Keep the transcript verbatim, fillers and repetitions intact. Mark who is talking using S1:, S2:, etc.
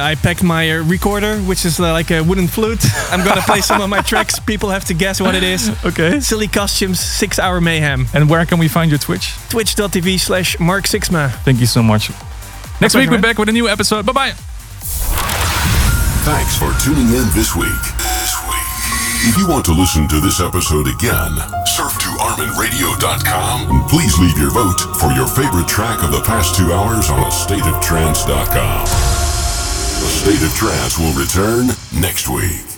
S1: I packed my uh, recorder, which is uh, like a wooden flute. I'm gonna play some of my tracks. People have to guess what it is.
S2: Okay.
S1: Silly costumes, six hour mayhem.
S2: And where can we find your Twitch?
S1: Twitch.tv slash Mark Sixma.
S2: Thank you so much. Next
S1: pleasure,
S2: week we're
S1: man.
S2: back with a new episode. Bye bye.
S3: Thanks for tuning in this week. This week. If you want to listen to this episode again, surf to armin radio dot com and please leave your vote for your favorite track of the past two hours on a state of trance dot com. A State of Trance will return next week.